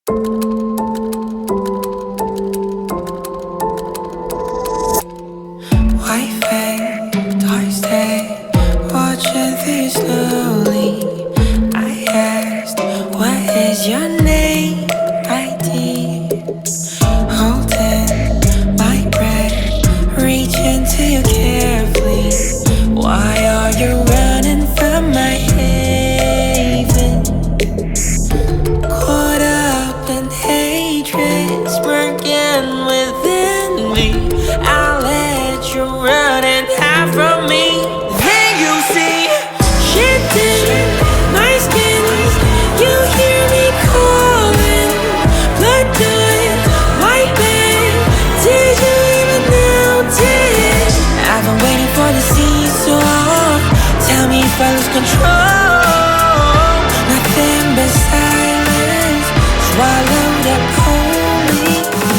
White face, dark stay, watching through you slowly. I asked, what is your name? I did, holding my breath, reaching to you carefully. Why are you running from my haven? Caught up in hatred, smirking within me. I'll let you run and hide from me. Then you see shifting my skin. You hear me calling, blood done, white bed. Did you even notice? I've been waiting for the seesaw. Tell me if I lose control. Nothing but silence, swallowed up wholly.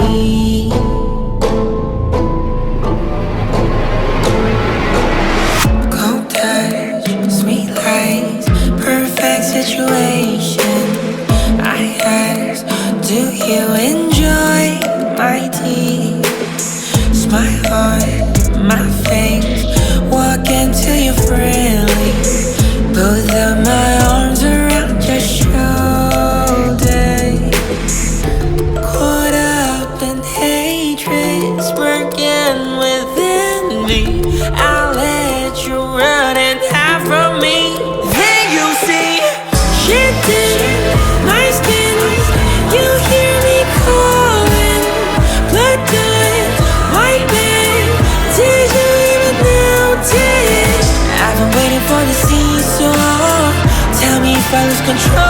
Cold touch, sweet lies, perfect situation. I ask, do you enjoy my tea? Smile on my face, walk into you friendly. Both of my arms around your shoulders. Caught up in hatred, smirking within me. I'll let you run and hide from me. Then you see shifting my skin. You hear me calling, blood done, white bed. Did you even notice? I've been waiting for the seesaw. Tell me if I lose control.